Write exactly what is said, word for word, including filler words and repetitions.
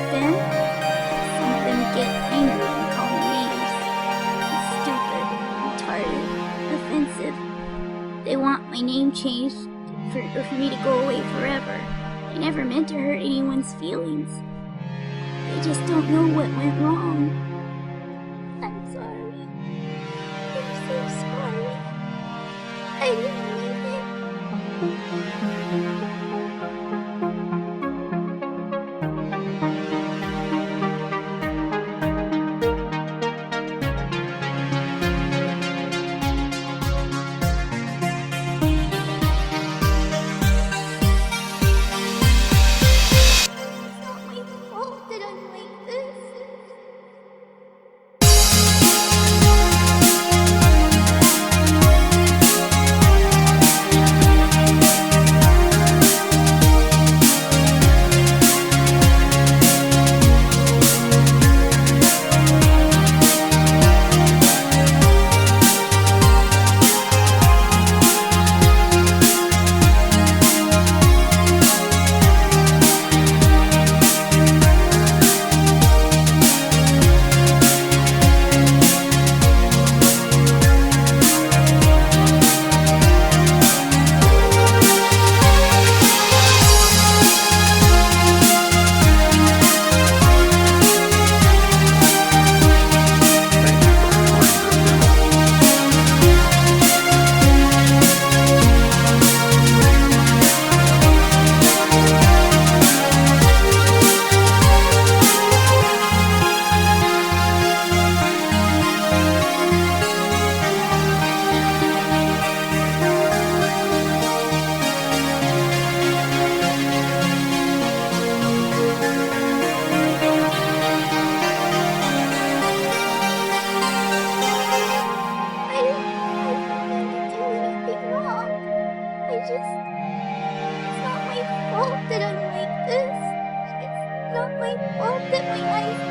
them. Some of them get angry and call me names. Stupid, retarded, offensive. They want my name changed for, for me to go away forever. I never meant to hurt anyone's feelings. They just don't know what went wrong. I'm sorry. I'm so sorry. I didn't mean it. That I'm like this. That I'm like this. It's not my fault that my eyes